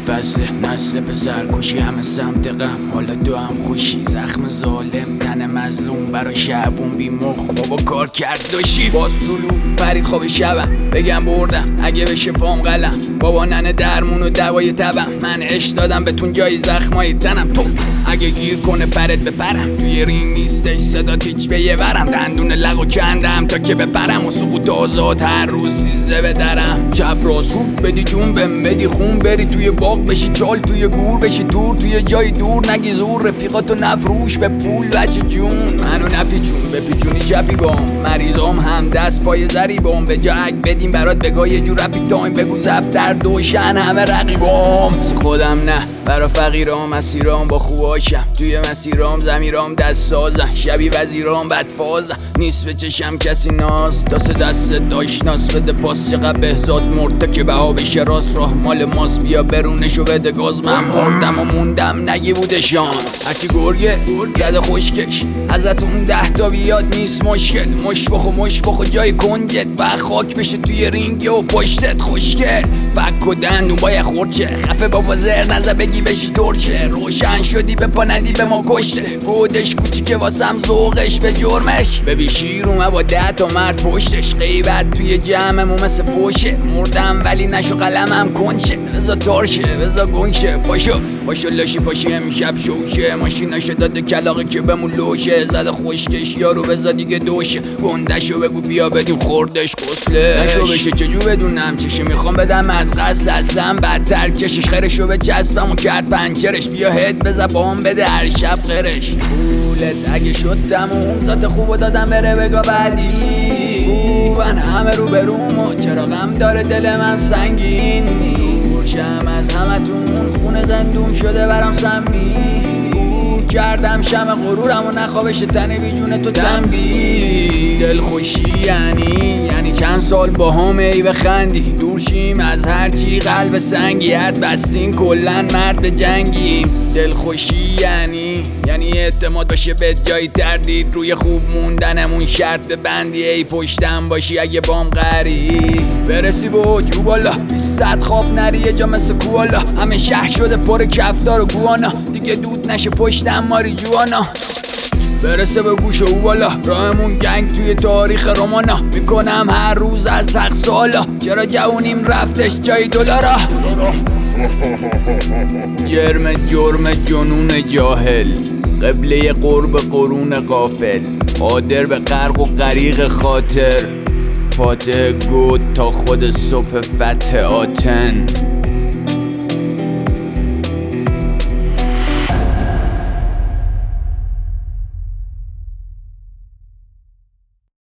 فصل نسل پسر کشی همه سمت غم، حالا تو هم خوشی زخم ظالم تن مظلوم برا شعبون بی مخ بابا کار کرد داشی باز طلوع پرید خواب شبم بگم بردم اگه بشه پام قلم بابا ننه درمون و دوای تبم من عشق دادم بهتون جای زخمای تنم تو اگه گیر کنه پرت بپرم توی رینگ نیستش صدا تیچ به یه ورم دندون لغو کندم تا که بپرم و سقوط آزاد هر روز سیزه بدرم چپ راست خوب بدی جون بهم بدی خون بری توی باغ بشی چال توی گور بشی تور توی جای دور نگی زور رفیقاتو نفروش به پول بچه جون منو نپیچون بپیچونی چپی بام مریضام هم دست پای زریبام به جا اگ بدیم برات بگاه یه جور رپی تایم بگو زب در دوشن همه رقیبام خودم نه برا فقیرام مسیرام با خوباشم توی مسیرام زمیرام دست سازم شبی وزیرام بدفازم نیست به چشم کسی ناز دست داشناس بده پاس چقدر بهزاد مرد تا که بها بشه راست راه مال ماست بیا برونشو بده گاز من مردم و موندم نگی بوده شانس هرکی گرگه گرد خوشکش ازتون 10 تا بیاد نیست مشکل مش بخو جای کنجت و خاک بشه توی رینگ و پشتت خوشگل فک و دندون باید خورچه خفه بابا زر نزه بگی بشی ترچه روشن شدی به پا ندی به ما کشته گودش کوچیکه واسم ذوقش به جرمش ببی شیرومه با 10 تا مرد پشتش غیبت توی جمعمو مثل فوشه مردم ولی نشو قلمم کنشه بزا تارشه بزا گنشه پاشو لاشی پاشی امشب شوشه ماشیناشو داده کلاقی که بمون لوشه زده خوشکش یارو بزا دیگه دوشه گندشو بگو بیا بدیم خوردش کسله نشو بشه چجور بدونم چشه میخوام بدم از قصد اصلا بدتر کشش خرشو به چسبم و کرد پنچرش بیا هد بزا بام بده هر شب خرش پولت اگه شد تموم ذات خوبو دادم بره بگا بعدی خوبن همه رو بروم چرا غم داره دل من سنگین دورشم از همتون خونه زندون شده برام سمی کردم شم غرورم و نخوابش تنه بی جون تو تنبی دل خوشی یعنی چند سال با هم ای بخندی دورشیم از هرچی قلب سنگیت بستین کلن مرد به جنگیم دل خوشی یعنی اعتماد باشه به جای تردید روی خوب موندنمون شرط به بندی ای پشتم باشی اگه بام قری برسی به جو بالا 100 خواب نری یه جا مثل کوالا همه شهر شده پر کفدار و گوانا دیگه دود نشه پشتم ماری جوانا برسه به گوش او بالا راهمون گنگ توی تاریخ رومانا میکنم هر روز از حق سوالا چرا جوونیم رفتش جای دلارا جرم جنون جاهل قبله قرب قرون غافل قادر به غرق و غریق خاطر فاتح گود تا خود صبح فتح آتن